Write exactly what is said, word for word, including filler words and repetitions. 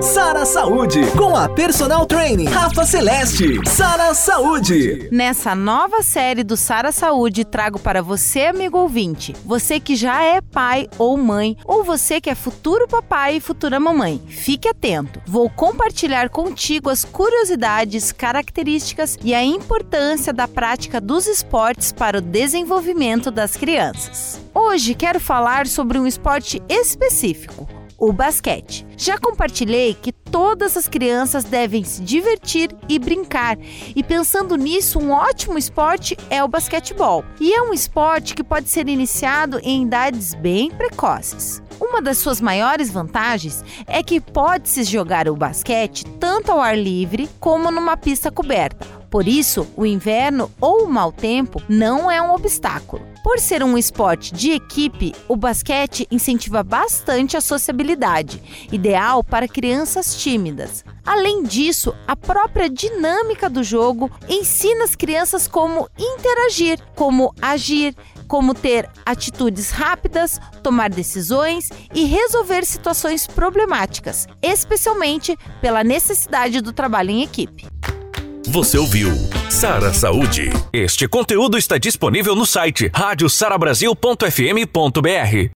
Sara Saúde, com a Personal Training Rafa Celeste. Sara Saúde. Nessa nova série do Sara Saúde, trago para você, amigo ouvinte, você que já é pai ou mãe, ou você que é futuro papai e futura mamãe. Fique atento. Vou compartilhar contigo as curiosidades, características e a importância da prática dos esportes para o desenvolvimento das crianças. Hoje quero falar sobre um esporte específico, o basquete. Já compartilhei que todas as crianças devem se divertir e brincar, e pensando nisso, um ótimo esporte é o basquetebol. E é um esporte que pode ser iniciado em idades bem precoces. Uma das suas maiores vantagens é que pode-se jogar o basquete tanto ao ar livre como numa pista coberta. Por isso, o inverno ou o mau tempo não é um obstáculo. Por ser um esporte de equipe, o basquete incentiva bastante a sociabilidade, ideal para crianças tímidas. Além disso, a própria dinâmica do jogo ensina as crianças como interagir, como agir, como ter atitudes rápidas, tomar decisões e resolver situações problemáticas, especialmente pela necessidade do trabalho em equipe. Você ouviu Sara Saúde. Este conteúdo está disponível no site rádio sara brasil ponto f m ponto b r.